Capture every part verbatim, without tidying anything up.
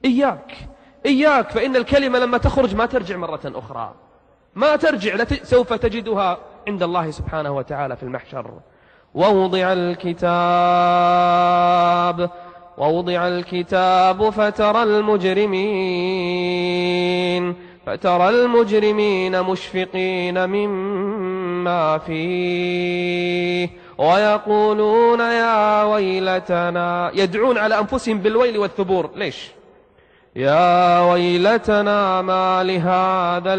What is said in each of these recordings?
إياك إياك، فإن الكلمة لما تخرج ما ترجع مرة أخرى، ما ترجع، سوف تجدها عند الله سبحانه وتعالى في المحشر. ووضع الكتاب ووضع الكتاب فترى المجرمين فترى المجرمين مشفقين مما فيه ويقولون يا ويلتنا، يدعون على أنفسهم بالويل والثبور. ليش؟ يا ويلتنا ما لهذا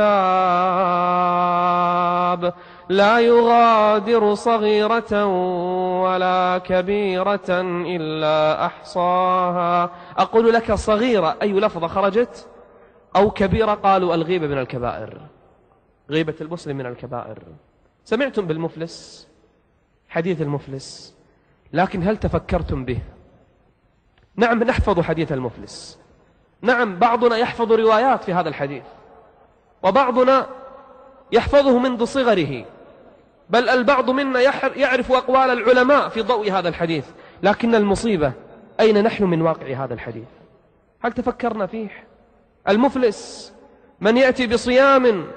الكتاب لا يغادر صغيرة ولا كبيرة إلا أحصاها. أقول لك صغيرة أي لفظة خرجت، أو كبيرة قالوا الغيبة من الكبائر، غيبة المسلم من الكبائر. سمعتم بالمفلس، حديث المفلس، لكن هل تفكرتم به؟ نعم نحفظ حديث المفلس، نعم بعضنا يحفظ روايات في هذا الحديث، وبعضنا يحفظه منذ صغره، بل البعض منا يعرف أقوال العلماء في ضوء هذا الحديث، لكن المصيبة أين نحن من واقع هذا الحديث؟ هل تفكرنا فيه؟ المفلس من يأتي بصيام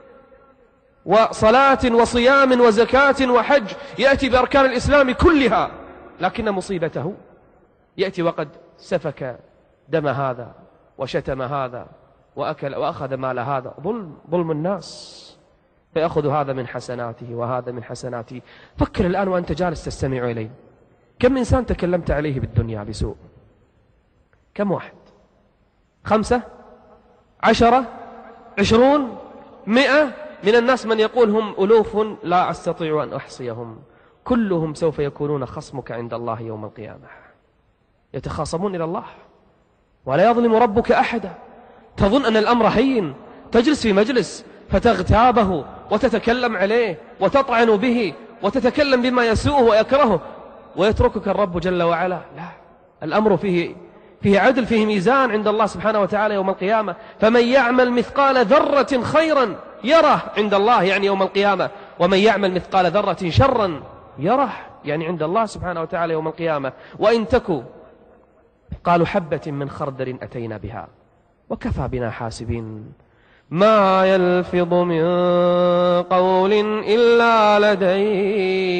وصلاة وصيام وزكاة وحج، يأتي بأركان الإسلام كلها، لكن مصيبته يأتي وقد سفك دم هذا وشتم هذا وأكل وأخذ مال هذا، ظلم ظلم الناس، فيأخذ هذا من حسناته وهذا من حسناته. فكر الآن وأنت جالس تستمع إلي، كم إنسان تكلمت عليه بالدنيا بسوء؟ كم واحد؟ خمسة؟ عشرة؟ عشرون؟ مئة؟ من الناس من يقول هم ألوف لا أستطيع أن أحصيهم، كلهم سوف يكونون خصمك عند الله يوم القيامة، يتخاصمون إلى الله، ولا يظلم ربك أحدا. تظن أن الأمر هين، تجلس في مجلس فتغتابه وتتكلم عليه وتطعن به وتتكلم بما يسوءه ويكرهه ويتركك الرب جل وعلا؟ لا، الأمر فيه فيه عدل، فيه ميزان عند الله سبحانه وتعالى يوم القيامة. فمن يعمل مثقال ذرة خيرا يره عند الله يعني يوم القيامة، ومن يعمل مثقال ذرة شرا يره يعني عند الله سبحانه وتعالى يوم القيامة. وإن تكو قالوا حبة من خردل أتينا بها وكفى بنا حاسبين. ما يلفظ من قول إلا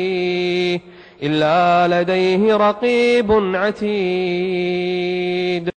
لديه إلا لديه رقيب عتيد.